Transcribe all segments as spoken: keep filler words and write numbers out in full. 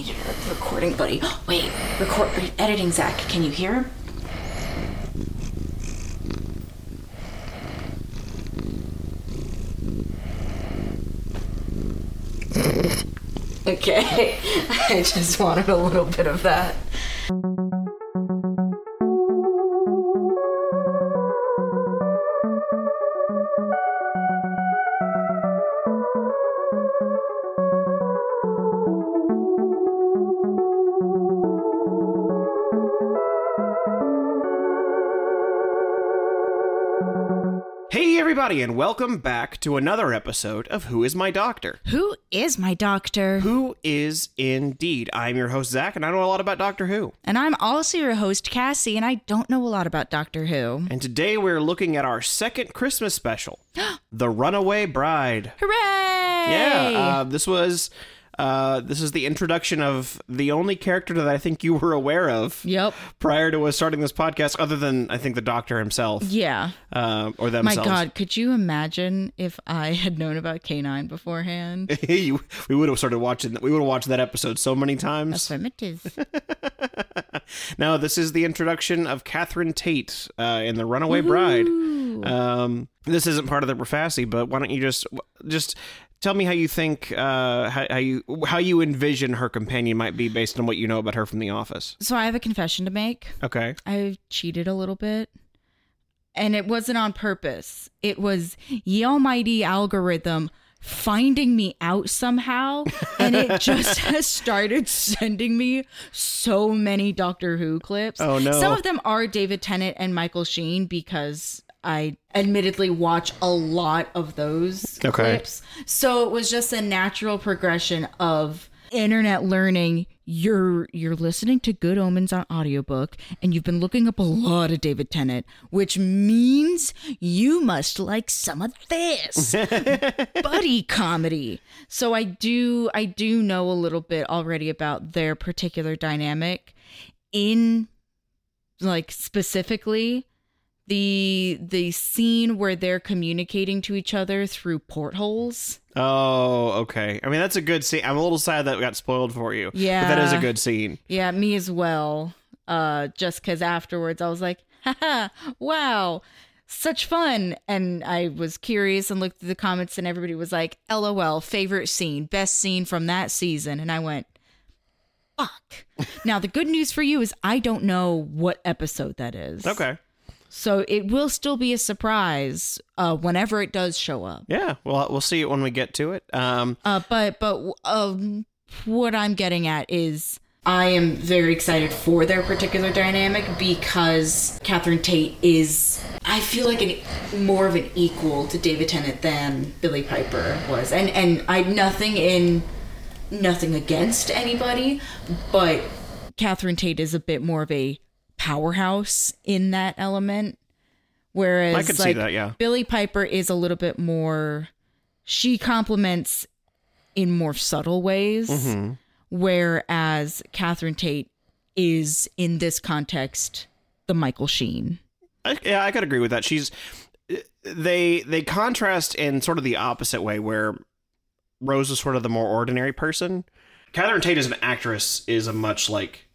need to start the recording, buddy. Wait, record editing, Zach. Can you hear him? Okay, I just wanted a little bit of that. Hey everybody, and welcome back to another episode of Who Is My Doctor? Who is my doctor? Who is indeed. I'm your host, Zach, and I know a lot about Doctor Who. And I'm also your host, Cassie, and I don't know a lot about Doctor Who. And today we're looking at our second Christmas special, The Runaway Bride. Hooray! Yeah, uh, this was... Uh, this is the introduction of the only character that I think you were aware of. Yep. Prior to us starting this podcast, other than, I think, the Doctor himself. Yeah. Uh, or themselves. My God, could you imagine if I had known about K nine beforehand? you, we would have started watching. We would have watched that episode so many times. Affirmative. Now, this is the introduction of Catherine Tate uh, in The Runaway Bride. Um, this isn't part of the Profassi, but why don't you just just tell me how you think, uh, how, how you how you envision her companion might be based on what you know about her from The Office. So I have a confession to make. Okay. I cheated a little bit. And it wasn't on purpose. It was the almighty algorithm finding me out somehow, and it just has started sending me so many Doctor Who clips. Oh, no. Some of them are David Tennant and Michael Sheen because I admittedly watch a lot of those Okay. clips. So it was just a natural progression of internet learning. You're you're listening to Good Omens on audiobook, and you've been looking up a lot of David Tennant, which means you must like some of this buddy comedy. So I do I do know a little bit already about their particular dynamic. In like specifically the the scene where they're communicating to each other through portholes. Oh, okay. I mean, that's a good scene. I'm a little sad that got spoiled for you. Yeah. But that is a good scene. Yeah, me as well. Uh, just because afterwards I was like, haha, wow, such fun. And I was curious and looked through the comments, and everybody was like, LOL, favorite scene, best scene from that season. And I went, fuck. Now, the good news for you is I don't know what episode that is. Okay. So it will still be a surprise uh, whenever it does show up. Yeah, well, we'll see it when we get to it. Um, Uh, but but um, what I'm getting at is I am very excited for their particular dynamic because Catherine Tate is, I feel like, an more of an equal to David Tennant than Billie Piper was. And, and I nothing in, nothing against anybody, but Catherine Tate is a bit more of a powerhouse in that element, whereas I could like see that, yeah. Billie Piper is a little bit more, she complements in more subtle ways, mm-hmm. whereas Catherine Tate is in this context the Michael Sheen. I, yeah, I could agree with that. She's they they contrast in sort of the opposite way, where Rose is sort of the more ordinary person. Catherine Tate as an actress is a much like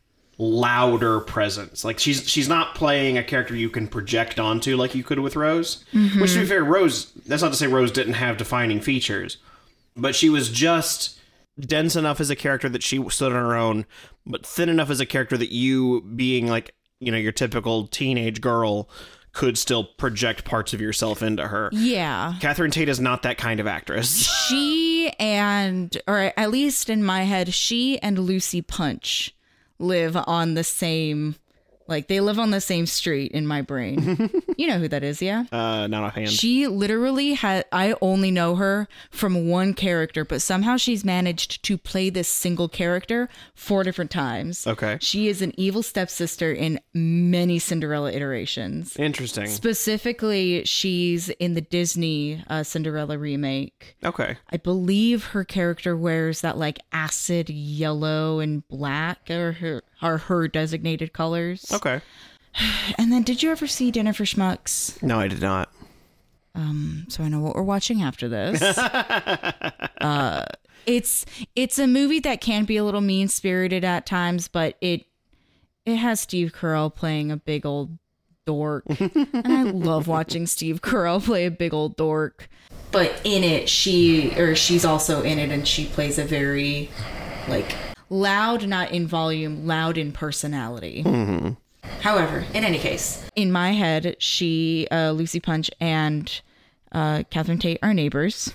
louder presence. Like she's she's not playing a character you can project onto like you could with Rose. Mm-hmm. Which, to be fair, Rose, that's not to say Rose didn't have defining features, but she was just dense enough as a character that she stood on her own, but thin enough as a character that you, being like, you know, your typical teenage girl, could still project parts of yourself into her. Yeah. Catherine Tate is not that kind of actress. She and, or at least in my head, she and Lucy Punch live on the same, like they live on the same street in my brain. You know who that is, yeah? Uh, not offhand. She literally had, I only know her from one character, but somehow she's managed to play this single character four different times. Okay. She is an evil stepsister in many Cinderella iterations. Interesting. Specifically, she's in the Disney uh, Cinderella remake. Okay. I believe her character wears that like acid yellow and black are her, are her designated colors. Okay. And then, did you ever see Dinner for Schmucks? No, I did not. Um, so I know what we're watching after this. uh, It's it's a movie that can be a little mean spirited at times, but it it has Steve Carell playing a big old dork, and I love watching Steve Carell play a big old dork. But in it, she or she's also in it, and she plays a very like loud, not in volume, loud in personality. Mm-hmm. However, in any case, in my head, she, uh, Lucy Punch, and uh, Catherine Tate are neighbors.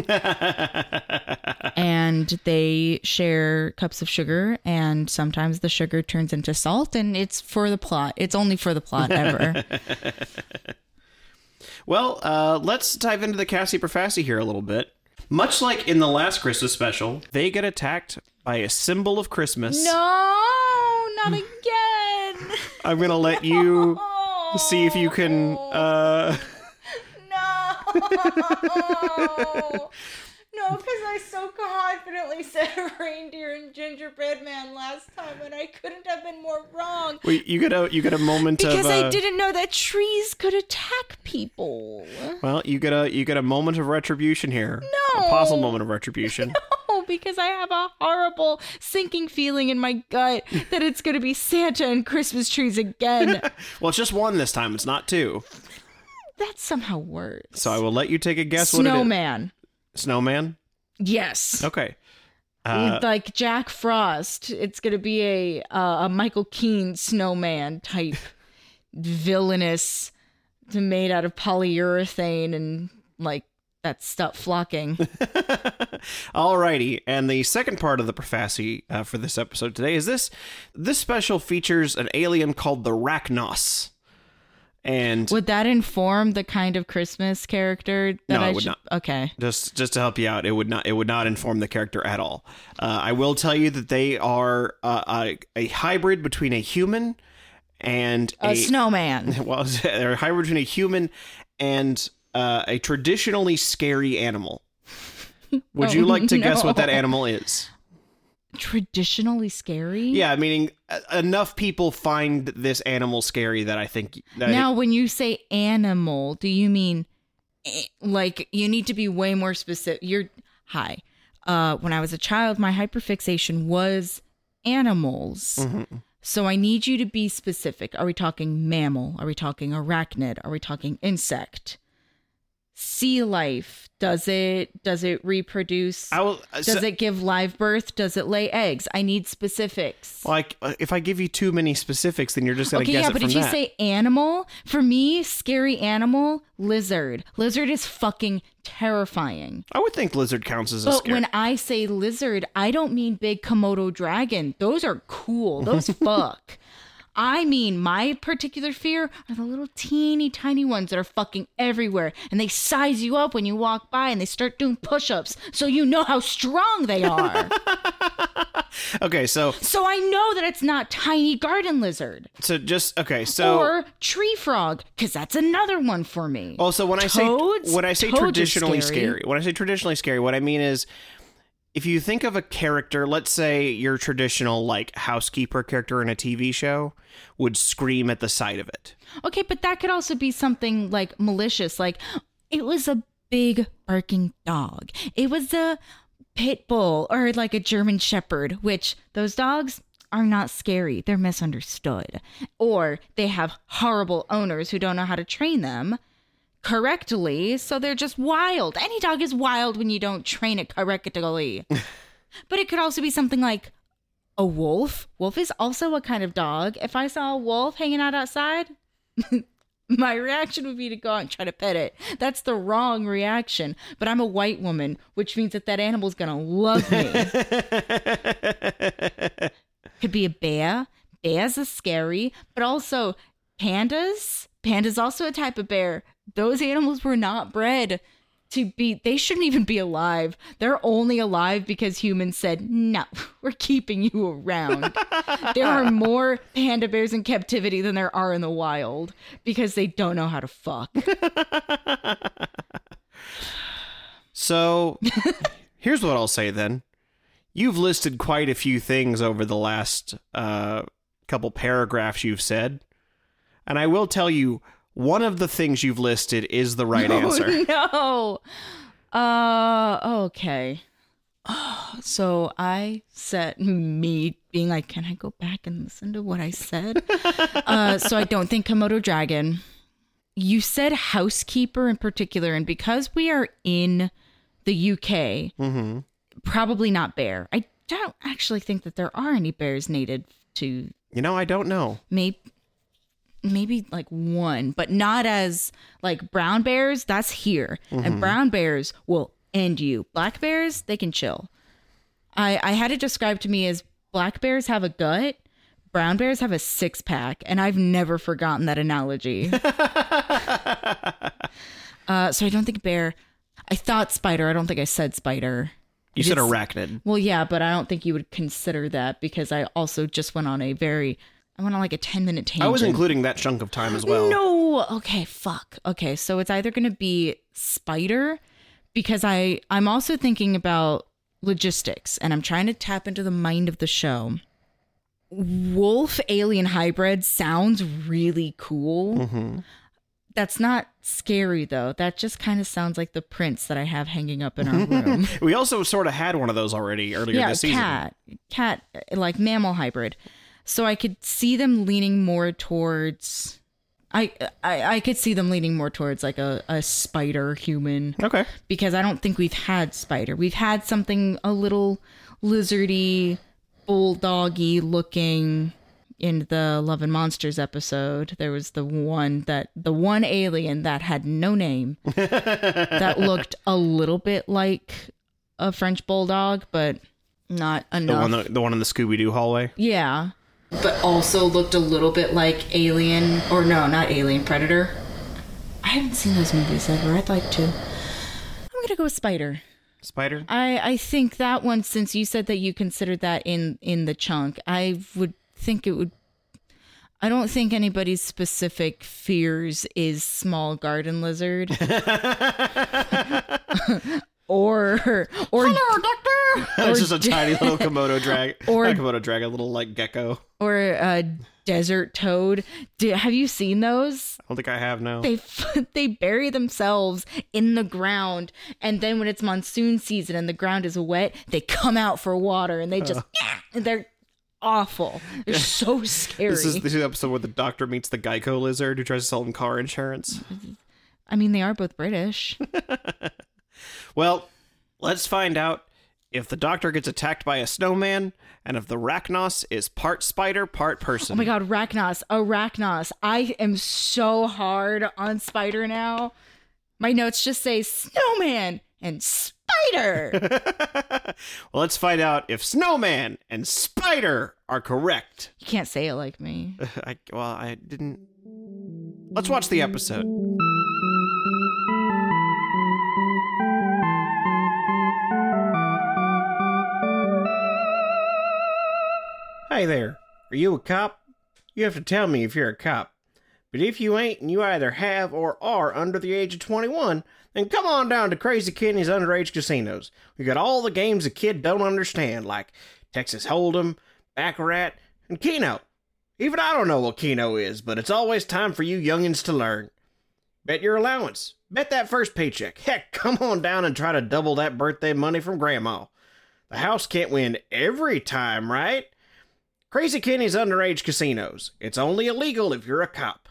And they share cups of sugar, and sometimes the sugar turns into salt, and it's for the plot. It's only for the plot ever. Well, uh, let's dive into the Cassie Profassi here a little bit. Much like in the last Christmas special, they get attacked by a symbol of Christmas. No, not again. I'm going to let you see if you can... Uh... No. No, because I so confidently said reindeer and gingerbread man last time, and I couldn't have been more wrong. Well, you get a you get a moment because of because uh... I didn't know that trees could attack people. Well, you get a you get a moment of retribution here. No, a possible moment of retribution. No, because I have a horrible sinking feeling in my gut that it's going to be Santa and Christmas trees again. Well, it's just one this time. It's not two. That's somehow worse. So I will let you take a guess. Snowman. What it is. Snowman? Yes. Okay. Uh, like Jack Frost. It's going to be a uh, a Michael Keane snowman type villainous made out of polyurethane and like that stuff flocking. Alrighty. And the second part of the Profassi uh, for this episode today is this. This special features an alien called the Rachnos. And would that inform the kind of Christmas character that no, I it would should... not. Okay. Just just to help you out, it would not it would not inform the character at all. Uh, I will tell you that they are uh, a, a hybrid between a human and a, a snowman. Well, they're a hybrid between a human and uh, a traditionally scary animal. Would oh, you like to no. guess what that animal is? Traditionally scary? Yeah, meaning enough people find this animal scary that I think... That now, it, when you say animal, do you mean... Like, you need to be way more specific. You're... Hi. Uh, when I was a child, my hyperfixation was animals. Mm-hmm. So I need you to be specific. Are we talking mammal? Are we talking arachnid? Are we talking insect? Sea life, does it does it reproduce? I will, uh, does so, it give live birth? Does it lay eggs? I need specifics. Like, if I give you too many specifics, then you're just gonna okay, guess yeah, it but from if you that. say animal, for me, scary animal, lizard. Lizard is fucking terrifying. I would think lizard counts as a but scary. When I say lizard, I don't mean big Komodo dragon. Those are cool. Those fuck. I mean, my particular fear are the little teeny tiny ones that are fucking everywhere. And they size you up when you walk by and they start doing push-ups so you know how strong they are. Okay, so... So I know that it's not tiny garden lizard. So just... Okay, so... Or tree frog, because that's another one for me. Also, when Toads? I say... When I say Toads traditionally scary. scary... When I say traditionally scary, what I mean is... If you think of a character, let's say your traditional, like, housekeeper character in a T V show would scream at the sight of it. Okay, but that could also be something, like, malicious. Like, it was a big barking dog. It was a pit bull or, like, a German shepherd, which those dogs are not scary. They're misunderstood. Or they have horrible owners who don't know how to train them correctly, so they're just wild. Any dog is wild when you don't train it correctly. But it could also be something like a wolf. Wolf is also a kind of dog. If I saw a wolf hanging out outside, my reaction would be to go out and try to pet it. That's the wrong reaction. But I'm a white woman, which means that that animal's gonna love me. Could be a bear. Bears are scary, but also pandas. Panda's also a type of bear. Those animals were not bred to be, they shouldn't even be alive. They're only alive because humans said, no, we're keeping you around. There are more panda bears in captivity than there are in the wild because they don't know how to fuck. So here's what I'll say then. You've listed quite a few things over the last uh, couple paragraphs you've said. And I will tell you, one of the things you've listed is the right oh, answer. No. Uh, okay. So I said, me being like, can I go back and listen to what I said? uh, so I don't think Komodo dragon. You said housekeeper in particular, and because we are in the U K, Mm-hmm. probably not bear. I don't actually think that there are any bears native to. You know, I don't know. Maybe, maybe like one, but not as like brown bears. That's here, Mm-hmm. and brown bears will end you. Black bears, they can chill. I I had it described to me as black bears have a gut, brown bears have a six pack, and I've never forgotten that analogy. uh, so I don't think bear. I thought spider. I don't think I said spider. You I said did s- arachnid. Well, yeah, but I don't think you would consider that because I also just went on a very, I went on like a ten minute tangent. I was including that chunk of time as well. No. Okay. Fuck. Okay. So it's either going to be spider because I, I'm also thinking about logistics and I'm trying to tap into the mind of the show. Wolf alien hybrid sounds really cool. Mm-hmm. That's not scary though. That just kind of sounds like the prints that I have hanging up in our room. We also sort of had one of those already earlier Yeah, this season. cat, cat, like mammal hybrid. So I could see them leaning more towards. I I, I could see them leaning more towards like a, a spider human Okay. because I don't think we've had spider. We've had something a little lizardy, bulldoggy looking. In the Love and Monsters episode, there was the one that the one alien that had no name that looked a little bit like a French bulldog, but not The enough. one, the, the one in the Scooby-Doo hallway. Yeah, but also looked a little bit like Alien, or no, not Alien, Predator. I haven't seen those movies ever. I'd like to. I'm gonna go with Spider. Spider? I I think that one, since you said that you considered that in in the chunk, I would. think it would I don't think anybody's specific fears is small garden lizard or or hello doctor It's just a tiny little Komodo drag. Or- Not Komodo drag, a little like gecko. or a desert toad. Do, have you seen those? I don't think I have now. They they bury themselves in the ground, and then when it's monsoon season and the ground is wet, they come out for water and they just and they're awful. They're so scary. This is, this is the episode where the doctor meets the Geico lizard who tries to sell him car insurance. I mean, they are both British. Well, let's find out if the doctor gets attacked by a snowman and if the Arachnos is part spider, part person. Oh my god, Arachnos, Arachnos. I am so hard on spider now. My notes just say snowman and spider. Well, let's find out if snowman and spider are correct. You can't say it like me. I, well, I didn't. Let's watch the episode. Hey there, are you a cop? You have to tell me if you're a cop. But if you ain't and you either have or are under the age of twenty-one, then come on down to Crazy Kenny's Underage Casinos. We got all the games a kid don't understand, like Texas Hold'em, Baccarat, and Keno. Even I don't know what Keno is, but it's always time for you youngins to learn. Bet your allowance. Bet that first paycheck. Heck, come on down and try to double that birthday money from Grandma. The house can't win every time, right? Crazy Kenny's Underage Casinos. It's only illegal if you're a cop.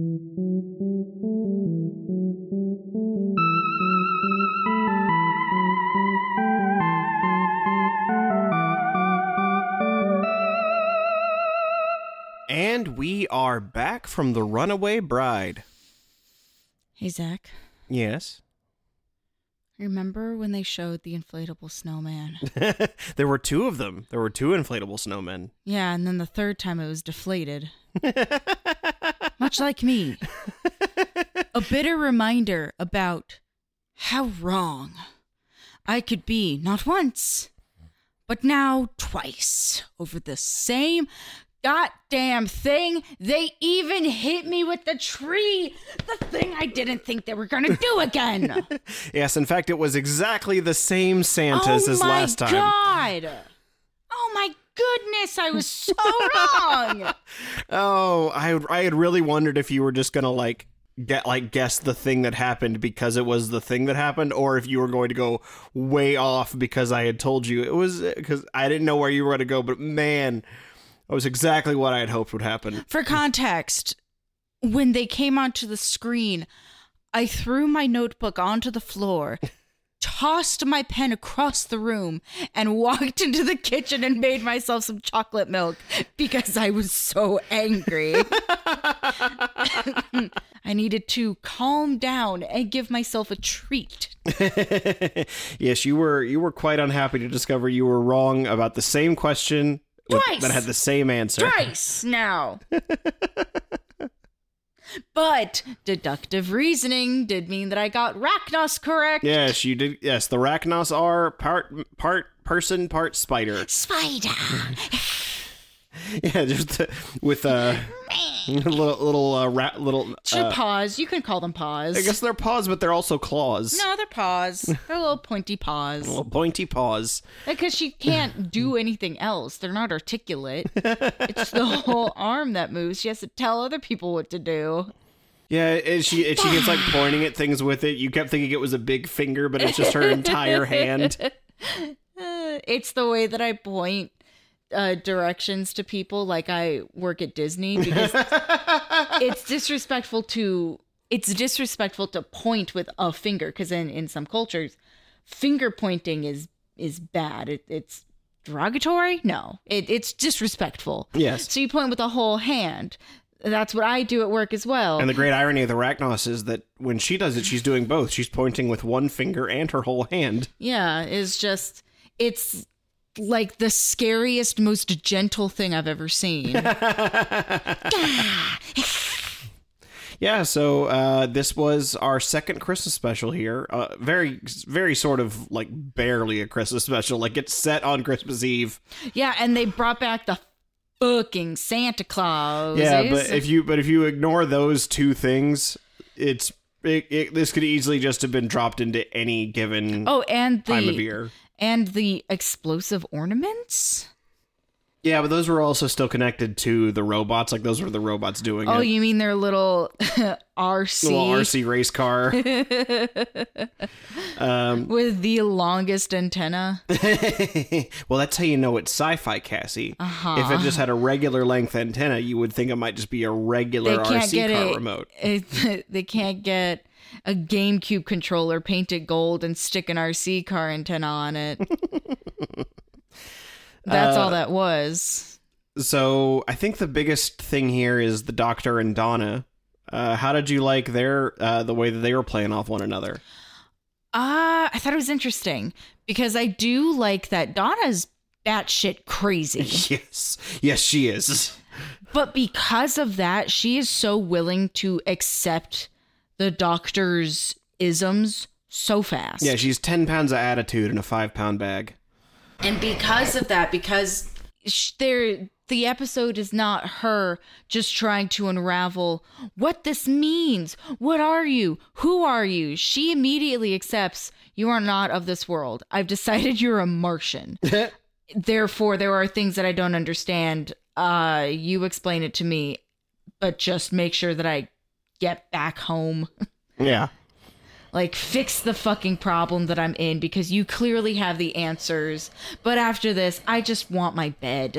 And we are back from The Runaway Bride. Hey, Zach. Yes. Remember when they showed the inflatable snowman? There were two of them. There were two inflatable snowmen. Yeah, and then the third time it was deflated. Much like me. A bitter reminder about how wrong I could be, not once, but now twice, over the same goddamn thing. They even hit me with the tree, the thing I didn't think they were gonna do again. Yes, in fact, it was exactly the same Santas oh as my last time. God. Oh my goodness, I was so wrong. Oh, I I had really wondered if you were just gonna like get like guess the thing that happened because it was the thing that happened, or if you were going to go way off because I had told you it was, because I didn't know where you were going to go. But man, that was exactly what I had hoped would happen. For context, when they came onto the screen, I threw my notebook onto the floor, tossed my pen across the room, and walked into the kitchen and made myself some chocolate milk because I was so angry. I needed to calm down and give myself a treat. Yes, you were you were quite unhappy to discover you were wrong about the same question with, Twice! that had the same answer. Twice now. But deductive reasoning did mean that I got Rachnos correct. Yes, you did. Yes, the Rachnos are part part person, part spider. Spider. Yeah, just uh, with a uh, little little uh, rat little uh, paws. You can call them paws. I guess they're paws, but they're also claws. No, they're paws. They're little pointy paws. Little pointy paws. Because she can't do anything else. They're not articulate. It's the whole arm that moves. She has to tell other people what to do. Yeah, and she and she gets like pointing at things with it. You kept thinking it was a big finger, but it's just her entire hand. Uh, it's the way that I point uh, directions to people like I work at Disney, because it's disrespectful to it's disrespectful to point with a finger, because in, in some cultures, finger pointing is is bad. It, it's derogatory? No, it, it's disrespectful. Yes. So you point with a whole hand. That's what I do at work as well. And the great irony of the Rachnos is that when she does it, she's doing both. She's pointing with one finger and her whole hand. Yeah, it's just, it's like the scariest, most gentle thing I've ever seen. Yeah, so uh, this was our second Christmas special here. Uh, very, very sort of like barely a Christmas special. Like it's set on Christmas Eve. Yeah, and they brought back the fucking Santa Claus. Yeah, but if you but if you ignore those two things, it's it, it, this could easily just have been dropped into any given oh, and the, time of year. And the explosive ornaments? Yeah, but those were also still connected to the robots. Like those were the robots doing oh, it. you mean their little R C? Little R C race car. um, With the longest antenna. Well, that's how you know it's sci-fi, Cassie. Uh-huh. If it just had a regular length antenna, you would think it might just be a regular R C car a, remote. It, they can't get a GameCube controller painted gold and stick an R C car antenna on it. That's uh, all that was. So I think the biggest thing here is the Doctor and Donna. Uh, how did you like their uh, the way that they were playing off one another? Uh, I thought it was interesting because I do like that Donna's batshit crazy. Yes. Yes, she is. But because of that, she is so willing to accept the Doctor's isms so fast. Yeah, she's ten pounds of attitude in a five pound bag. And because of that, because sh- there, the episode is not her just trying to unravel what this means. What are you? Who are you? She immediately accepts you are not of this world. I've decided you're a Martian. Therefore, there are things that I don't understand. Uh, you explain it to me, but just make sure that I get back home. Yeah. Like, fix the fucking problem that I'm in because you clearly have the answers. But after this, I just want my bed.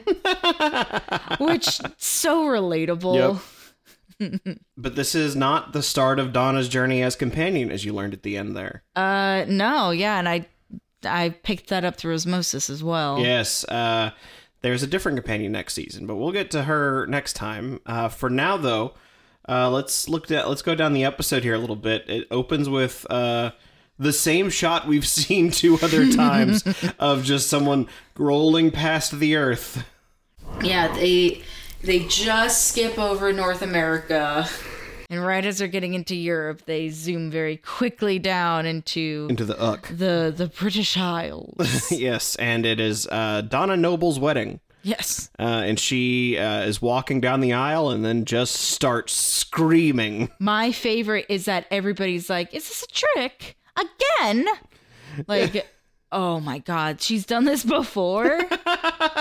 Which, so relatable. Yep. But this is not the start of Donna's journey as companion, as you learned at the end there. Uh, no, yeah, and I, I picked that up through osmosis as well. Yes, uh, there's a different companion next season, but we'll get to her next time. Uh, for now, though... Uh, let's look at let's go down the episode here a little bit. It opens with uh, the same shot we've seen two other times of just someone rolling past the Earth. Yeah, they they just skip over North America, and right as they're getting into Europe, they zoom very quickly down into into the Uck, the the British Isles. Yes, and it is uh, Donna Noble's wedding. Yes. Uh, and she uh, is walking down the aisle and then just starts screaming. My favorite is that everybody's like, is this a trick? Again? Like, oh my God, she's done this before?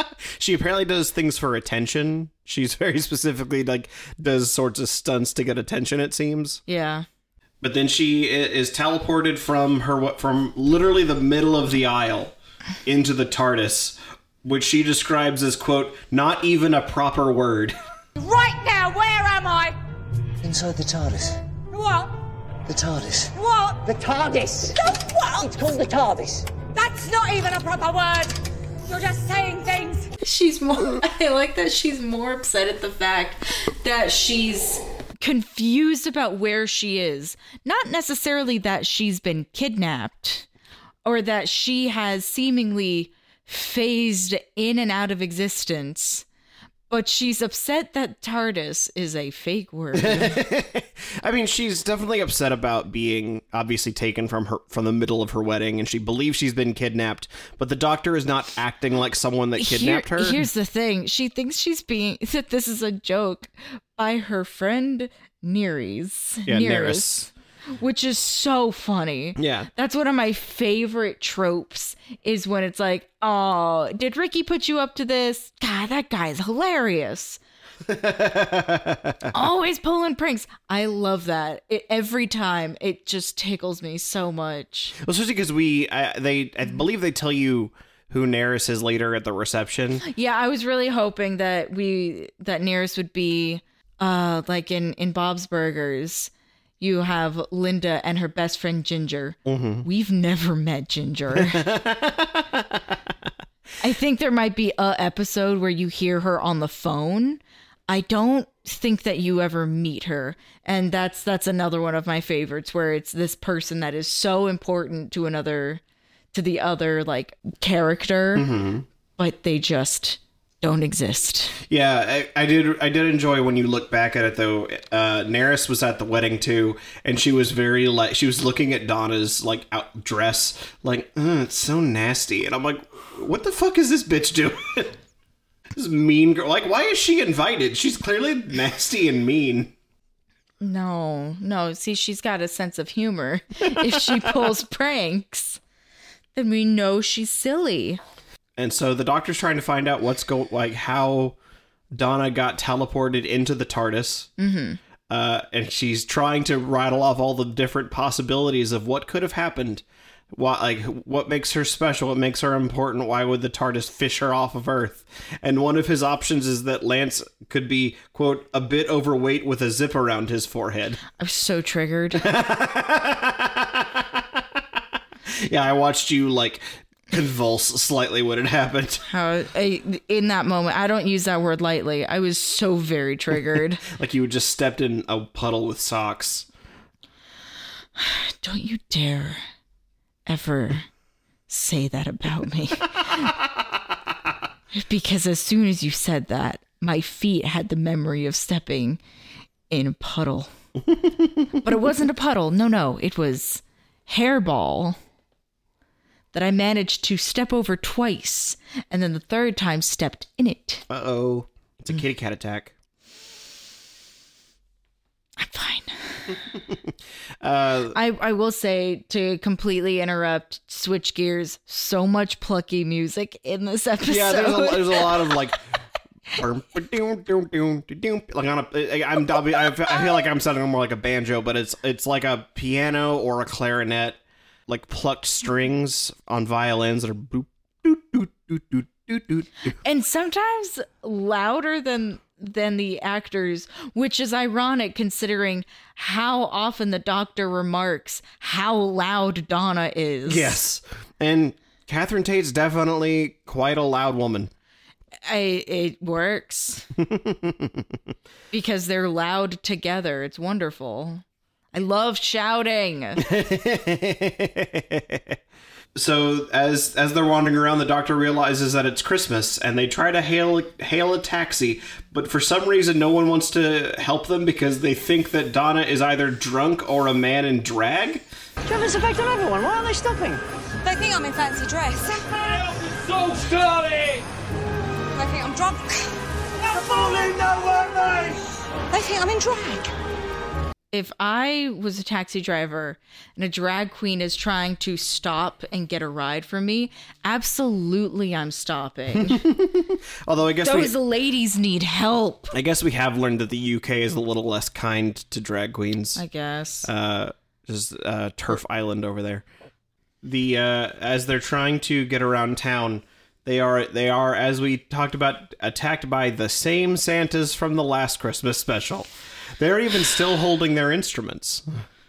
she apparently does things for attention. She's very specifically like does sorts of stunts to get attention, it seems. Yeah. But then she is teleported from her from literally the middle of the aisle into the TARDIS, which she describes as, quote, not even a proper word. Right now, where am I? Inside the TARDIS. What? The TARDIS. What? The TARDIS. The what? It's called the TARDIS. That's not even a proper word. You're just saying things. She's more, I like that she's more upset at the fact that she's confused about where she is. Not necessarily that she's been kidnapped or that she has seemingly phased in and out of existence, but she's upset that TARDIS is a fake word. I mean, she's definitely upset about being obviously taken from her from the middle of her wedding, and she believes she's been kidnapped, but the Doctor is not acting like someone that kidnapped Here, her. Here's the thing. She thinks she's being, that this is a joke by her friend Nereus. Yeah, Nereus. Which is so funny. Yeah. That's one of my favorite tropes is when it's like, oh, did Ricky put you up to this? God, that guy's hilarious. Always pulling pranks. I love that. It, every time. It just tickles me so much. Well, especially because we, I, they, I believe they tell you who Nereus is later at the reception. Yeah, I was really hoping that we, that Nereus would be, uh, like in, in Bob's Burgers. You have Linda and her best friend Ginger. Mm-hmm. We've never met Ginger. I think there might be a episode where you hear her on the phone. I don't think that you ever meet her. And that's that's another one of my favorites where it's this person that is so important to another, to the other like character, mm-hmm. but they just don't exist. Yeah, I, I did. I did enjoy when you look back at it, though. Uh, Nereus was at the wedding too, and she was very like she was looking at Donna's like out dress, like it's so nasty, and I'm like, what the fuck is this bitch doing? This mean girl. Like, why is she invited? She's clearly nasty and mean. No, no. See, she's got a sense of humor. If she pulls pranks, then we know she's silly. And so the Doctor's trying to find out what's going, like how Donna got teleported into the TARDIS. Mm-hmm. Uh, and she's trying to rattle off all the different possibilities of what could have happened. What, like, what makes her special? What makes her important? Why would the TARDIS fish her off of Earth? And one of his options is that Lance could be, quote, a bit overweight with a zip around his forehead. I'm so triggered. Yeah, I watched you, like, convulse slightly when it happened. How I, in that moment, I don't use that word lightly. I was so very triggered. Like you had just stepped in a puddle with socks. Don't you dare ever say that about me. Because as soon as you said that, my feet had the memory of stepping in a puddle. But it wasn't a puddle. No, no. It was hairball that I managed to step over twice, and then the third time stepped in it. Uh-oh. It's a kitty cat attack. I'm fine. uh, I, I will say, to completely interrupt, switch gears, so much plucky music in this episode. Yeah, there's a, there's a lot of, like... like on a, I'm, I feel like I'm sounding more like a banjo, but it's it's like a piano or a clarinet, like plucked strings on violins that are boop, doot, doot, doot, doot, doot, doot. And sometimes louder than than the actors, which is ironic considering how often the Doctor remarks how loud Donna is. Yes, and Catherine Tate's definitely quite a loud woman. I, it works because they're loud together. It's wonderful. I love shouting. So as as they're wandering around, the Doctor realizes that it's Christmas, and they try to hail hail a taxi, but for some reason no one wants to help them because they think that Donna is either drunk or a man in drag. Do you have this effect on everyone? Why aren't they stopping? They think I'm in fancy dress. So Charlie! They think I'm drunk. You're falling nowhere, mate! They think I'm in drag. if I was a taxi driver and a drag queen is trying to stop and get a ride for me, absolutely I'm stopping. Although I guess Those we, ladies need help. I guess we have learned that the U K is a little less kind to drag queens. I guess. Uh, just uh, Turf Island over there. The uh, as they're trying to get around town, they are they are as we talked about attacked by the same Santas from the last Christmas special. They're even still holding their instruments.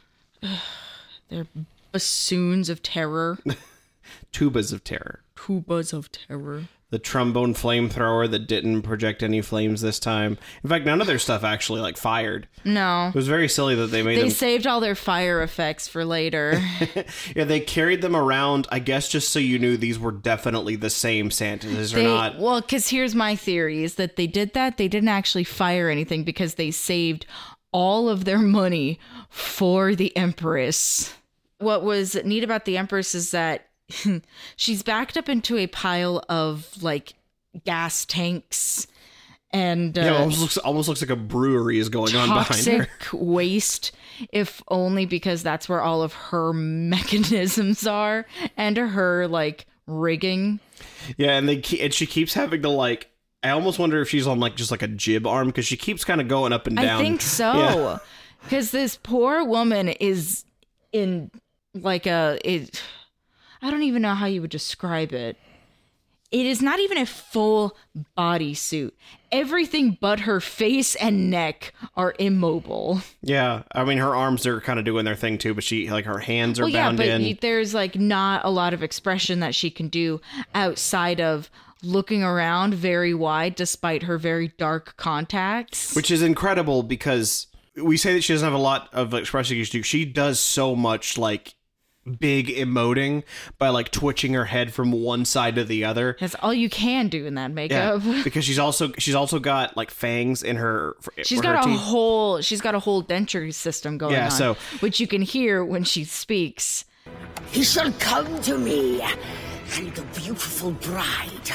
They're bassoons of terror. Tubas of terror. Tubas of terror. The trombone flamethrower that didn't project any flames this time. In fact, none of their stuff actually like fired. No. It was very silly that they made They them. saved all their fire effects for later. Yeah, they carried them around, I guess, just so you knew these were definitely the same Santas. They're They, not. well, because here's my theory is that they did that. They didn't actually fire anything because they saved all of their money for the Empress. What was neat about the Empress is that she's backed up into a pile of like gas tanks and uh, Yeah, it almost looks almost looks like a brewery is going on behind her. toxic waste, if only because that's where all of her mechanisms are and her like rigging. Yeah, and they ke- and she keeps having to like. I almost wonder if she's on like just like a jib arm because she keeps kind of going up and down. I think so, Yeah. because this poor woman is in like a it. I don't even know how you would describe it. It is not even a full bodysuit. Everything but her face and neck are immobile. Yeah, I mean her arms are kind of doing their thing too, but she like her hands are Well, yeah, bound but in. there's like not a lot of expression that she can do outside of looking around very wide despite her very dark contacts. Which is incredible because we say that she doesn't have a lot of expressing she do. She does so much like big emoting by like twitching her head from one side to the other. That's all you can do in that makeup. Yeah, because she's also she's also got like fangs in her. She's her got a teeth. whole she's got a whole denture system going Yeah, on, so- which you can hear when she speaks. He shall come to me, and the beautiful bride.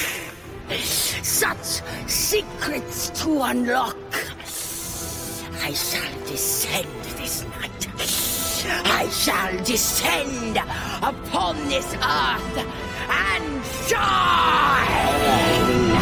Such secrets to unlock. I shall descend this night. I shall descend upon this earth and shine.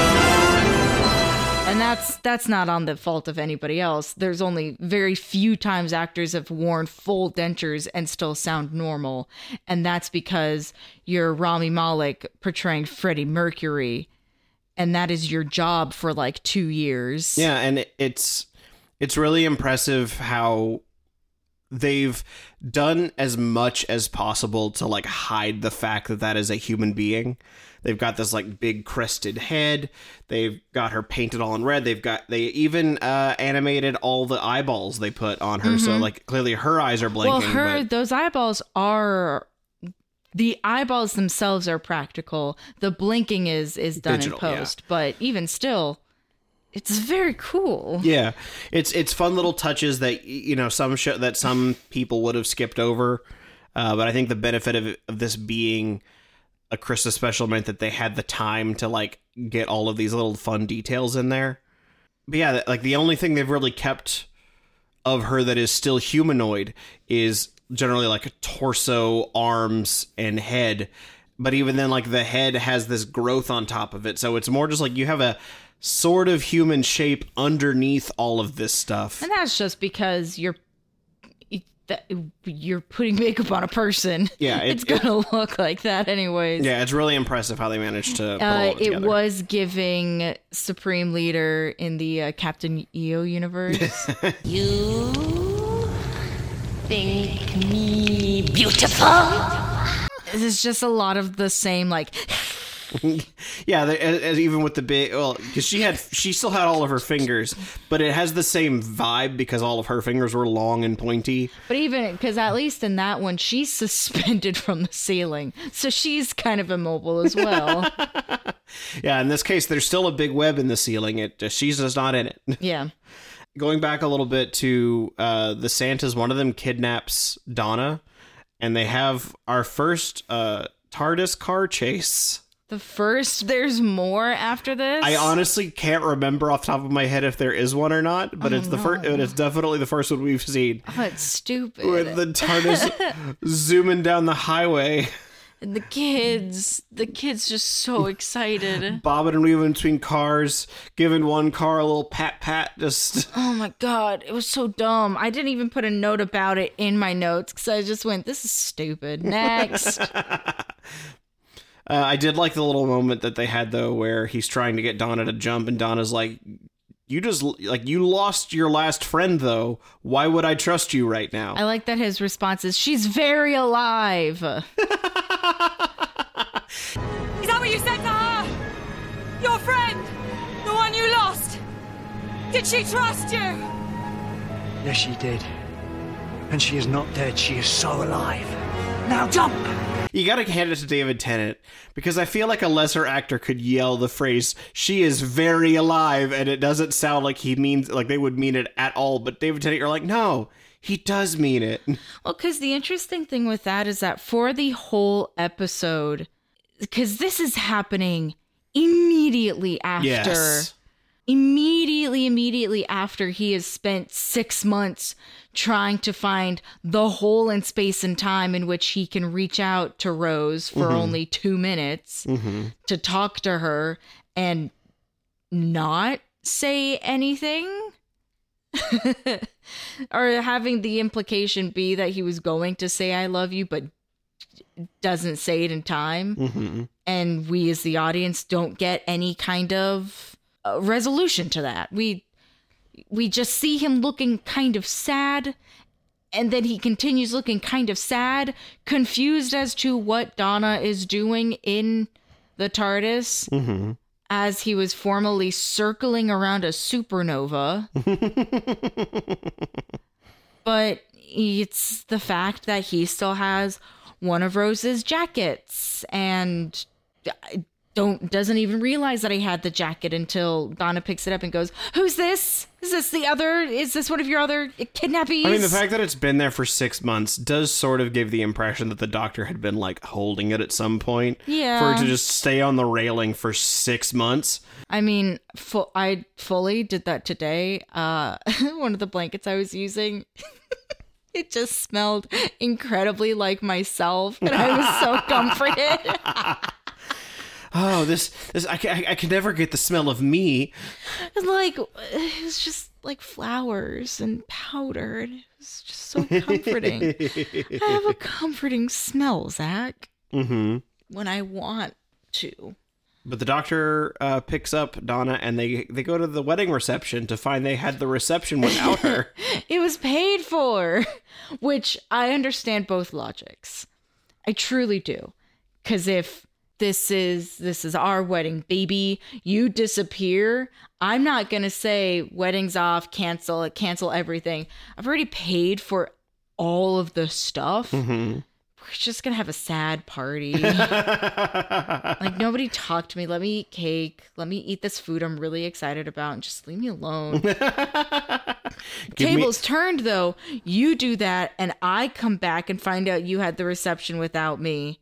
And that's that's not on the fault of anybody else. There's only very few times actors have worn full dentures and still sound normal. And that's because you're Rami Malek portraying Freddie Mercury. And that is your job for like two years. Yeah, and it- it's it's really impressive how they've done as much as possible to like hide the fact that that is a human being. They've got this like big crested head. They've got her painted all in red. They've got they even uh, animated all the eyeballs they put on her. So like clearly her eyes are blinking. Well, her but those eyeballs are the eyeballs themselves are practical. The blinking is is done Digital, in post, but even still, it's very cool. yeah, it's it's fun little touches that y- you know some show that some people would have skipped over. Uh, but I think the benefit of of this being a Christmas special meant that they had the time to like get all of these little fun details in there. But yeah, like the only thing they've really kept of her that is still humanoid is generally like a torso, arms, and head. But even then, like the head has this growth on top of it. So it's more just like you have a sort of human shape underneath all of this stuff. And that's just because you're that you're putting makeup on a person. Yeah, it- it's gonna look like that anyways. Yeah, it's really impressive how they managed to pull all Uh, of it it together. was giving Supreme Leader in the uh, Captain E O universe. You think me beautiful? It's just a lot of the same, like, Yeah, the, as, as even with the big, well, because she had, she still had all of her fingers, but it has the same vibe because all of her fingers were long and pointy. but even because at least in that one, she's suspended from the ceiling, so she's kind of immobile as well. Yeah, in this case, there's still a big web in the ceiling. It just, she's just not in it. Yeah. Going back a little bit to uh, the Santas, one of them kidnaps Donna, and they have our first uh, TARDIS car chase. the first. There's more after this. I honestly can't remember off the top of my head if there is one or not, but Oh, it's the no. first. It's definitely the first one we've seen. Oh, it's stupid. With the TARDIS zooming down the highway, And the kids, the kids just so excited. bobbing and weaving between cars, giving one car a little pat pat. Just Oh my god, it was so dumb. I didn't even put a note about it in my notes because I just went, this is stupid. Next. Uh, I did like the little moment that they had though, where he's trying to get Donna to jump, and Donna's like, "You just like you lost your last friend, though. Why would I trust you right now?" I like that his response is, she's very alive. Is that what you said to her? Your friend? The one you lost? Did she trust you? Yes, she did. And she is not dead. She is so alive. Now jump! You gotta hand it to David Tennant, because I feel like a lesser actor could yell the phrase, "She is very alive," and it doesn't sound like he means, like they would mean it at all. But David Tennant, you're like, no, he does mean it. Well, because the interesting thing with that is that for the whole episode, because this is happening immediately after, Yes. immediately, immediately after he has spent six months trying to find the hole in space and time in which he can reach out to Rose for Mhm. only two minutes Mhm. to talk to her and not say anything. Or having the implication be that he was going to say I love you but doesn't say it in time, Mhm. and we as the audience don't get any kind of uh, resolution to that. We we just see him looking kind of sad, and then he continues looking kind of sad, confused as to what Donna is doing in the TARDIS. Mhm. As he was formally circling around a supernova. But it's the fact that he still has one of Rose's jackets and don't doesn't even realize that he had the jacket until Donna picks it up and goes, "Who's this? Is this the other? Is this one of your other kidnappies?" I mean, the fact that it's been there for six months does sort of give the impression that the Doctor had been, like, holding it at some point. Yeah. For it to just stay on the railing for six months. I mean, fu- I fully did that today. Uh, one of the blankets I was using, it just smelled incredibly like myself, and I was so comforted. Oh, this, this I, can, I can never get the smell of me. It's like, it was just like flowers and powder, and it was just so comforting. I have a comforting smell, Zach, Mm-hmm. when I want to. But the Doctor uh, picks up Donna, and they, they go to the wedding reception to find they had the reception without her. It was paid for, which I understand both logics. I truly do. Because if this is this is our wedding, baby, you disappear, I'm not going to say wedding's off, cancel it, cancel everything. I've already paid for all of the stuff. Mm-hmm. We're just going to have a sad party. Like, nobody talk to me. Let me eat cake. Let me eat this food I'm really excited about, and just leave me alone. Give me- Tables turned, though. You do that, and I come back and find out you had the reception without me.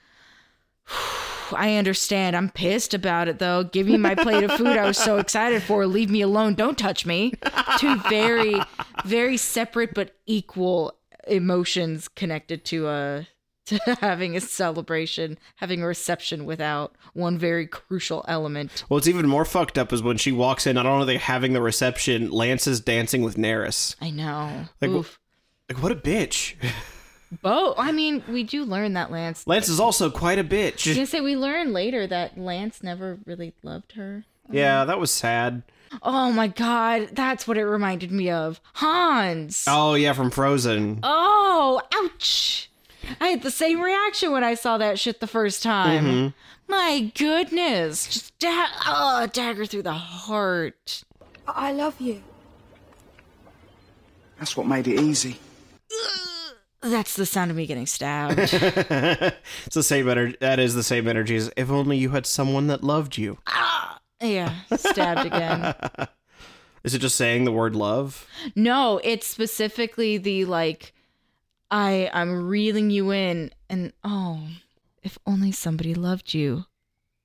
I understand. I'm pissed about it, though. Give me my plate of food I was so excited for. Leave me alone. Don't touch me. Two very, very separate but equal emotions connected to a to having a celebration, having a reception without one very crucial element. What's even more fucked up is when she walks in, not only are they having the reception, Lance is dancing with Nerys. I know. Like, Oof. like what a bitch. Bo, I mean, we do learn that Lance. Lance is also quite a bitch. I was gonna say we learn later that Lance never really loved her. Yeah, that was sad. Oh my god, that's what it reminded me of. Hans. Oh, yeah, from Frozen. Oh, ouch. I had the same reaction when I saw that shit the first time. Mm-hmm. My goodness. Just da- oh, dagger through the heart. I love you. That's what made it easy. That's the sound of me getting stabbed. It's the same energy. That is the same energy as if only you had someone that loved you. Yeah, stabbed again. Is it just saying the word love? No, it's specifically the like, I I'm reeling you in, and oh, if only somebody loved you.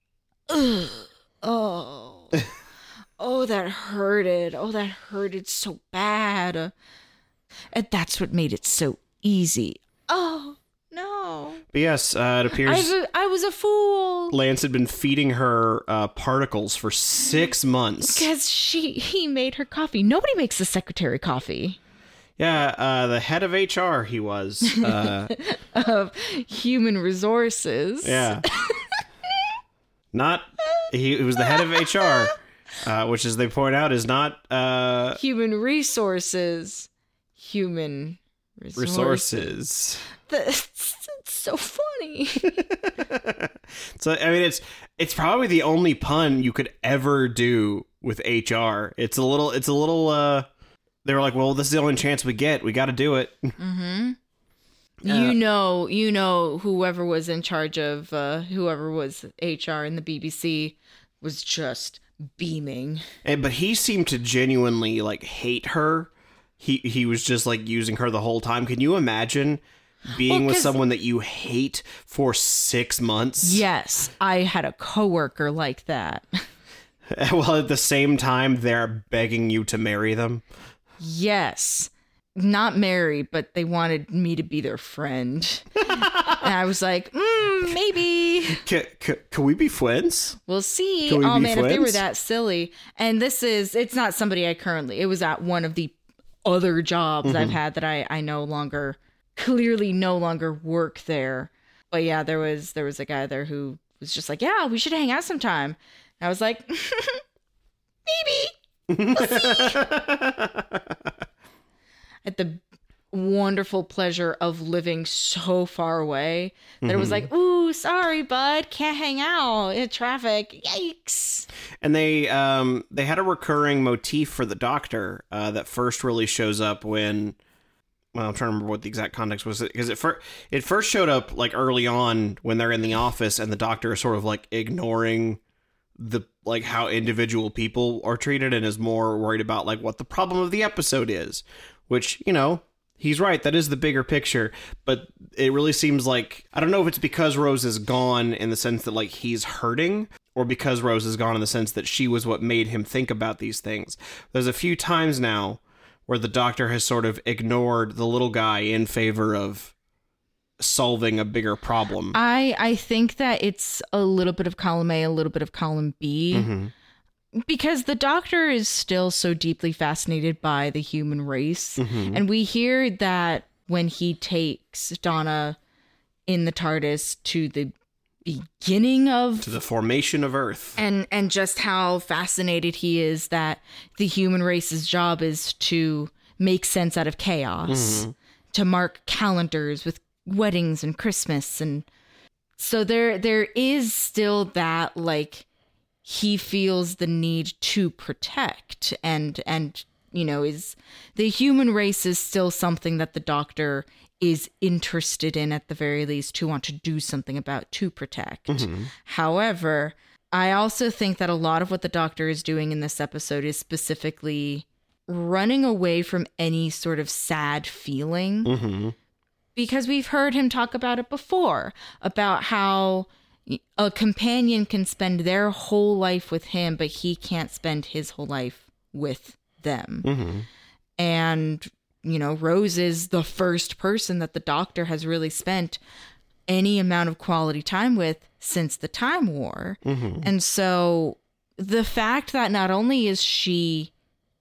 ugh, oh, oh, that hurted. Oh, that hurted so bad. And that's what made it so easy. Oh, no. But yes, uh, it appears I, was a, I was a fool. Lance had been feeding her uh, particles for six months. Because she he made her coffee. Nobody makes the secretary coffee. Yeah, uh, the head of H R he was. Uh, of human resources. yeah. Not, he, he was the head of H R, uh, which as they point out is not... Uh, human resources. Human resources. resources. That's, that's so funny. So, I mean, it's it's probably the only pun you could ever do with H R. It's a little, it's a little, uh, they were like, well, this is the only chance we get. We got to do it. Mm-hmm. Uh, you know, you know, whoever was in charge of, uh, whoever was H R in the B B C was just beaming. And, but he seemed to genuinely, like, hate her. He, he was just, like, using her the whole time. Can you imagine being Well, with 'cause- someone that you hate for six months? Yes, I had a coworker like that. While at the same time, they're begging you to marry them. Yes. Not marry, but they wanted me to be their friend. And I was like, mm, maybe. Can, can, can we be friends? We'll see. Can we Oh, be man, if they were friends? that silly. And this is, it's not somebody I currently, it was at one of the other jobs Mm-hmm. I've had that I, I no longer, clearly no longer work there. But yeah, there was, there was a guy there who was just like, yeah, we should hang out sometime. And I was like, maybe. We'll see. At the wonderful pleasure of living so far away that it was like, ooh, sorry, bud, can't hang out in traffic. Yikes. And they um they had a recurring motif for the Doctor uh, that first really shows up when, well, I'm trying to remember what the exact context was, because it first it first showed up like early on when they're in the office and the Doctor is sort of like ignoring the like how individual people are treated and is more worried about like what the problem of the episode is, which, you know, he's right, that is the bigger picture, but it really seems like, I don't know if it's because Rose is gone in the sense that like he's hurting, or because Rose is gone in the sense that she was what made him think about these things. There's a few times now where the Doctor has sort of ignored the little guy in favor of solving a bigger problem. I, I think that it's a little bit of column A, a little bit of column B. Mm-hmm. Because the Doctor is still so deeply fascinated by the human race. Mm-hmm. And we hear that when he takes Donna in the TARDIS to the beginning of... To the formation of Earth. And, and just how fascinated he is that the human race's job is to make sense out of chaos. Mm-hmm. To mark calendars with weddings and Christmas. And so there there is still that, like... he feels the need to protect and, and, you know, is the human race is still something that the Doctor is interested in, at the very least, to want to do something about, to protect. Mm-hmm. However, I also think that a lot of what the Doctor is doing in this episode is specifically running away from any sort of sad feeling. Mm-hmm. Because we've heard him talk about it before, about how a companion can spend their whole life with him, but he can't spend his whole life with them. Mm-hmm. And, you know, Rose is the first person that the Doctor has really spent any amount of quality time with since the Time War. Mm-hmm. And so the fact that not only is she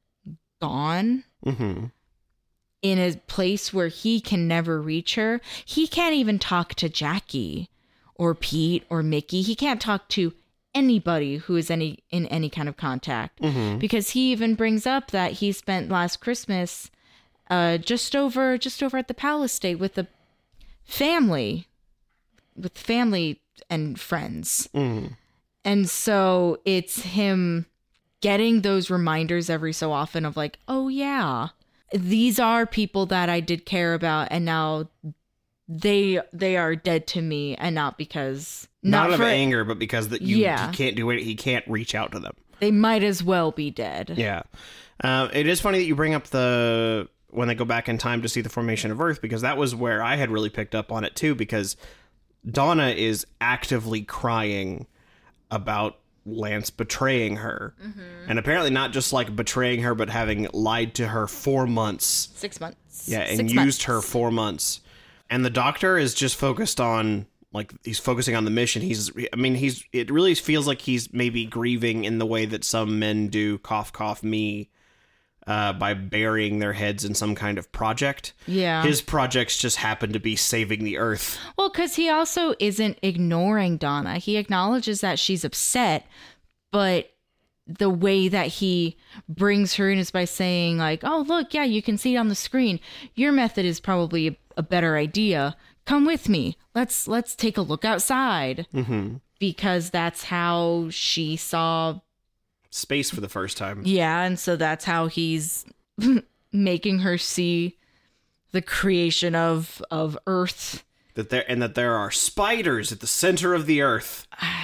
gone Mm-hmm. in a place where he can never reach her, he can't even talk to Jackie or Pete or Mickey. He can't talk to anybody who is any in any kind of contact. Mm-hmm. Because he even brings up that he spent last Christmas uh, just over just over at the Palace State with the family, with family and friends. Mm. And so it's him getting those reminders every so often of like, oh yeah, these are people that I did care about, and now they they are dead to me, and not because not, not of for, anger, but because that you yeah. he can't do it. He can't reach out to them. They might as well be dead. Yeah, uh, it is funny that you bring up the when they go back in time to see the formation of Earth, because that was where I had really picked up on it too. Because Donna is actively crying about Lance betraying her. Mm-hmm. And apparently not just like betraying her, but having lied to her four months. Six months. Yeah, and Six used months. her four months. And the doctor is just focused on, like, he's focusing on the mission. He's, I mean, he's, it really feels like he's maybe grieving in the way that some men do, cough, cough, me, uh, by burying their heads in some kind of project. Yeah. His projects just happen to be saving the Earth. Well, because he also isn't ignoring Donna. He acknowledges that she's upset, but the way that he brings her in is by saying, like, oh, look, yeah, you can see it on the screen. Your method is probably a, a better idea. Come with me. Let's let's take a look outside. Mm-hmm. Because that's how she saw space for the first time. Yeah, and so that's how he's making her see the creation of of Earth. That there and that there are spiders at the center of the Earth.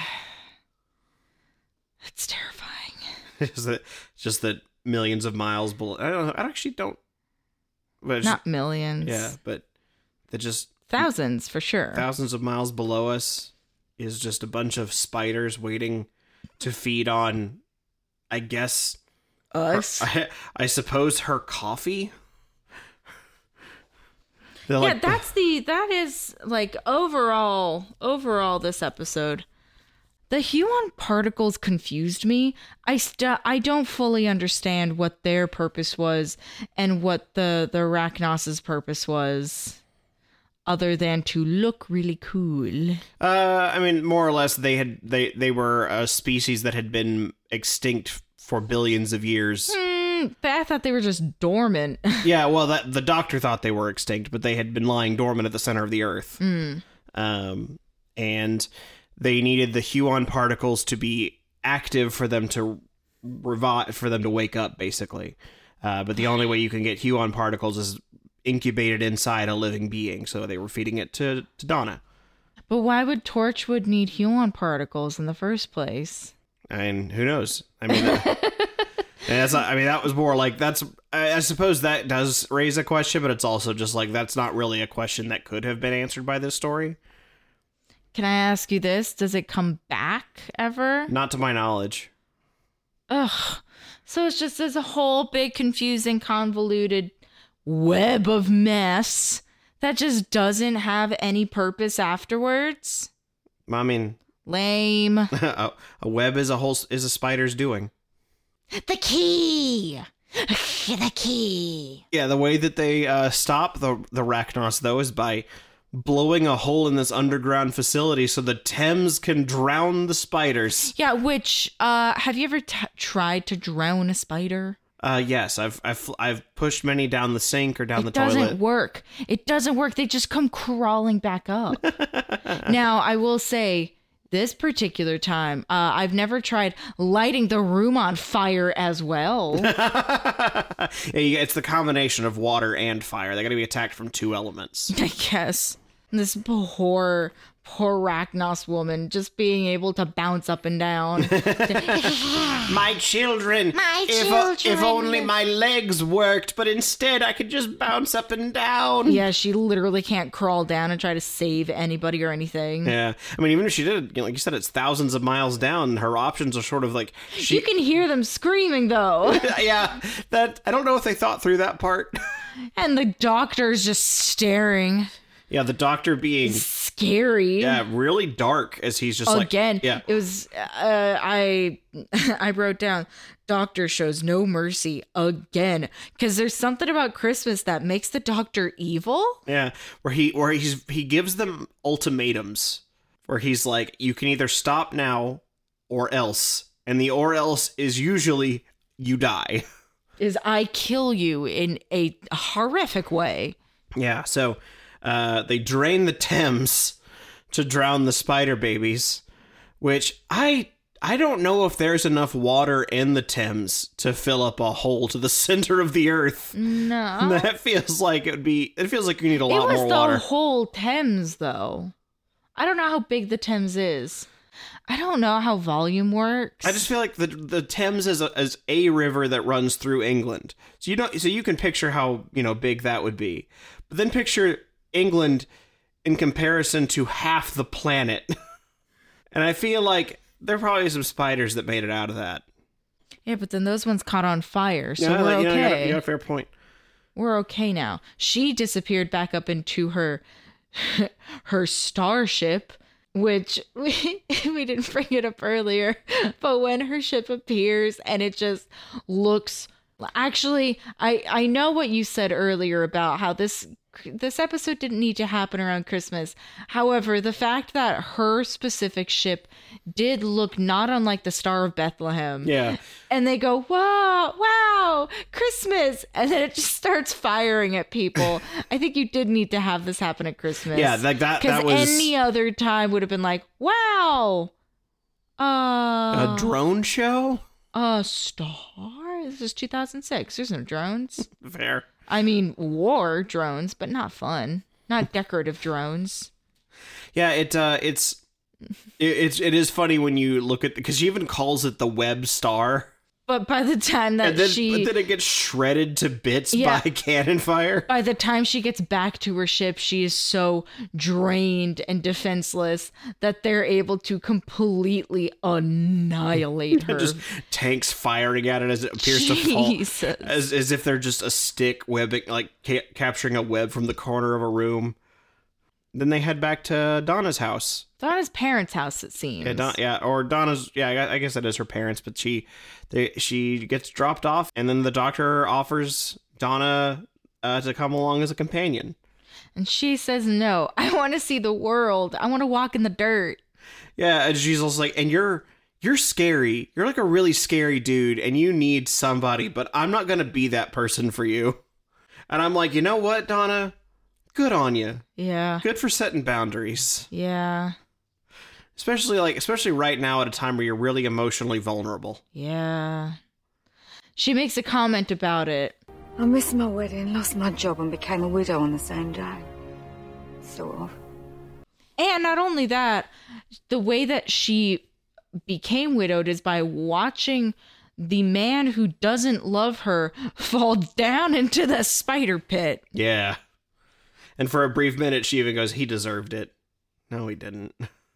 It's terrifying. Just that, just that millions of miles below. I don't know. I actually don't. But Not just, millions. Yeah, but that just thousands for sure. Thousands of miles below us is just a bunch of spiders waiting to feed on, I guess, us. Her, I, I suppose her coffee. Yeah, like, that's the that is like overall overall this episode. The Huon particles confused me. I st- I don't fully understand what their purpose was and what the the Arachnos' purpose was, other than to look really cool. Uh, I mean, more or less, they had they they were a species that had been extinct for billions of years. Mm, I thought they were just dormant. Yeah, well, that the doctor thought they were extinct, but they had been lying dormant at the center of the Earth. Mm. Um, and they needed the Huon particles to be active for them to revive, for them to wake up, basically. Uh, but the only way you can get Huon particles is incubated inside a living being, so they were feeding it to, to Donna. But why would Torchwood need Huon particles in the first place? And who knows? I mean, that, and that's not, I mean, that was more like, that's, I, I suppose that does raise a question, but it's also just like, that's not really a question that could have been answered by this story. Can I ask you this? Does it come back ever? Not to my knowledge. Ugh. So it's just there's a whole big, confusing, convoluted web of mess that just doesn't have any purpose afterwards. I mean, lame. a, a web is a whole is a spider's doing. The key. The key. Yeah, the way that they uh, stop the the Arachnos though is by blowing a hole in this underground facility so the Thames can drown the spiders. Yeah, which uh, have you ever t- tried to drown a spider? Uh, yes, I've I've I've pushed many down the sink or down it the toilet. It doesn't work. It doesn't work. They just come crawling back up. Now, I will say, this particular time, uh, I've never tried lighting the room on fire as well. Yeah, it's the combination of water and fire. They're going to be attacked from two elements. I guess. This poor, poor Arachnos woman just being able to bounce up and down. My children! My if, children! If only my legs worked, but instead I could just bounce up and down. Yeah, she literally can't crawl down and try to save anybody or anything. Yeah. I mean, even if she did, you know, like you said, it's thousands of miles down. Her options are sort of like... She... You can hear them screaming, though. Yeah, that I don't know if they thought through that part. And the doctor's just staring. Yeah, the doctor being scary. Yeah, really dark as he's just like again. Yeah, it was. Uh, I I wrote down. Doctor shows no mercy again because there's something about Christmas that makes the doctor evil. Yeah, where he where he's he gives them ultimatums where he's like, you can either stop now or else, and the or else is usually you die. Is I kill you in a horrific way. Yeah, so. Uh, they drain the Thames to drown the spider babies, which I I don't know if there's enough water in the Thames to fill up a hole to the center of the Earth. No, that feels like it would be. It feels like you need a lot more water. It was the whole Thames, though. I don't know how big the Thames is. I don't know how volume works. I just feel like the the Thames is a, is a river that runs through England, so you know, so you can picture how you know big that would be, but then picture England in comparison to half the planet. And I feel like there are probably some spiders that made it out of that. Yeah, but then those ones caught on fire, so Yeah, we're like, you know, okay. you got, you got a fair point. We're okay now. She disappeared back up into her her starship, which we, we didn't bring it up earlier, but when her ship appears and it just looks... Actually, I, I know what you said earlier about how this this episode didn't need to happen around Christmas. However, the fact that her specific ship did look not unlike the Star of Bethlehem. Yeah. And they go, wow, wow, Christmas. And then it just starts firing at people. I think you did need to have this happen at Christmas. Yeah, like that, that was... Because any other time would have been like, wow. Uh, A drone show? A star? This is two thousand six. There's no drones. Fair. I mean, war drones, but not fun. Not decorative drones. Yeah, it uh, it's it, it's it is funny when you look at, because she even calls it the Webb Star, But by the time that and then, she, but then it gets shredded to bits Yeah. by cannon fire. by the time she gets back to her ship, she is so drained and defenseless that they're able to completely annihilate her. Just tanks firing at it as it appears to fall, Jesus. as as if they're just a stick webbing, like ca- capturing a web from the corner of a room. Then they head back to Donna's house. Donna's parents' house, it seems. Yeah, Don, yeah, or Donna's. Yeah, I gu- I guess that is her parents. But she, they, she gets dropped off, and then the doctor offers Donna uh, to come along as a companion. And she says, no, I want to see the world. I want to walk in the dirt. Yeah, and she's also like, and you're you're scary. You're like a really scary dude, and you need somebody. But I'm not gonna be that person for you. And I'm like, you know what, Donna? Good on you. Yeah. Good for setting boundaries. Yeah. Especially like, especially right now at a time where you're really emotionally vulnerable. Yeah. She makes a comment about it. I missed my wedding, lost my job, and became a widow on the same day. Sort of. And not only that, the way that she became widowed is by watching the man who doesn't love her fall down into the spider pit. Yeah. And for a brief minute, she even goes, he deserved it. No, he didn't.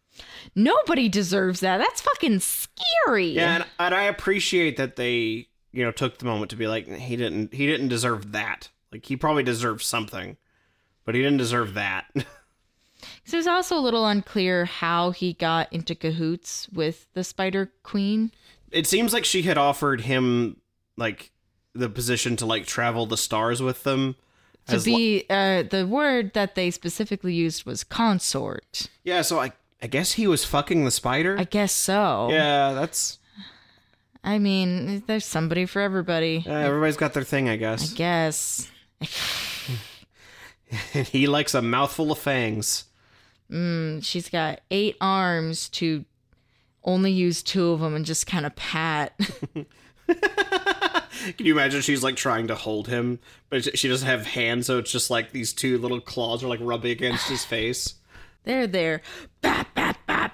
Nobody deserves that. That's fucking scary. Yeah, and, and I appreciate that they, you know, took the moment to be like, he didn't, he didn't deserve that. Like, he probably deserved something, but he didn't deserve that. So it was also a little unclear how he got into cahoots with the Spider Queen. It seems like she had offered him, like, the position to, like, travel the stars with them. To as be, uh, the word that they specifically used was consort. Yeah, so I, I guess he was fucking the spider? I guess so. Yeah, that's... I mean, there's somebody for everybody. Uh, everybody's got their thing, I guess. I guess. He likes a mouthful of fangs. Mm, she's got eight arms to only use two of them and just kind of pat. Can you imagine she's like trying to hold him, but she doesn't have hands, so it's just like these two little claws are like rubbing against his face. They're there. Bat, bat, bat.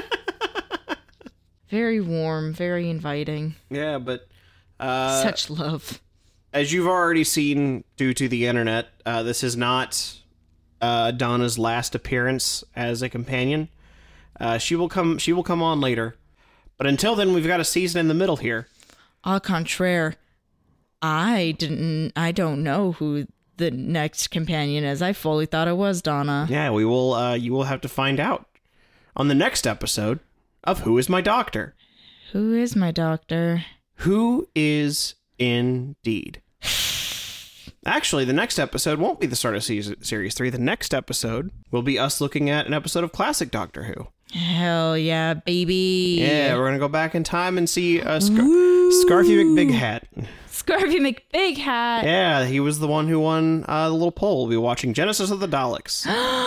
Very warm, very inviting. Yeah, but uh, Such love. as you've already seen due to the internet, uh, this is not uh, Donna's last appearance as a companion. Uh, she will come. She will come on later, but until then, we've got a season in the middle here. Au contraire, I didn't. I don't know who the next companion is. I fully thought it was Donna. Yeah, we will. Uh, you will have to find out on the next episode of Who Is My Doctor? Who is my doctor? Who is indeed? Actually, the next episode won't be the start of season, series three. The next episode will be us looking at an episode of classic Doctor Who. Hell yeah, baby. Yeah, we're gonna go back in time and see uh, Scar- Scarfy McBighat. Scarfy McBig Hat. Yeah, he was the one who won uh, the little poll. We'll be watching Genesis of the Daleks.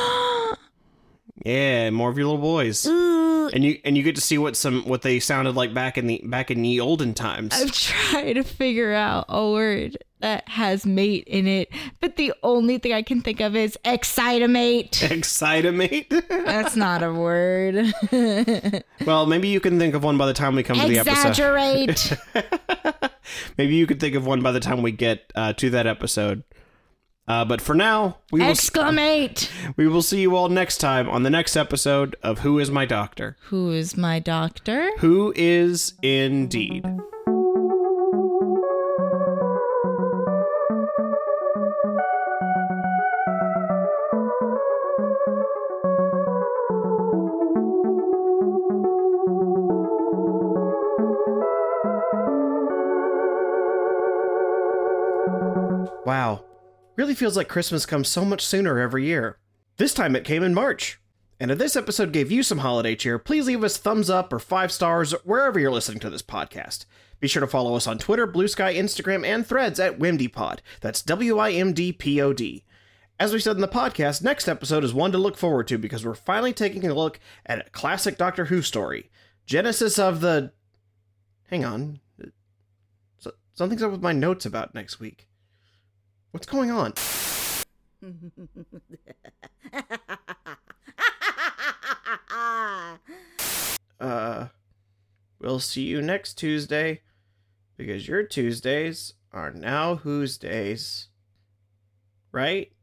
Yeah, more of your little boys. And you and you get to see what some what they sounded like back in the back in the olden times. I'm trying to figure out a word that has mate in it, but the only thing I can think of is excitamate. Excitamate? That's not a word. Well, maybe you can think of one by the time we come to the episode. Exaggerate. Maybe you could think of one by the time we get uh, to that episode. Uh, but for now, we will, Exclamate! we will see you all next time on the next episode of Who is My Doctor? Who is my doctor? Who is indeed. Wow. Really feels like Christmas comes so much sooner every year. This time it came in March. And if this episode gave you some holiday cheer, please leave us thumbs up or five stars wherever you're listening to this podcast. Be sure to follow us on Twitter, Blue Sky, Instagram, and Threads at WimDpod. That's W I M D P O D. As we said in the podcast, next episode is one to look forward to because we're finally taking a look at a classic Doctor Who story. Genesis of the... Hang on. Something's up with my notes about next week. What's going on? uh, we'll see you next Tuesday, because your Tuesdays are now Who's Days. Right?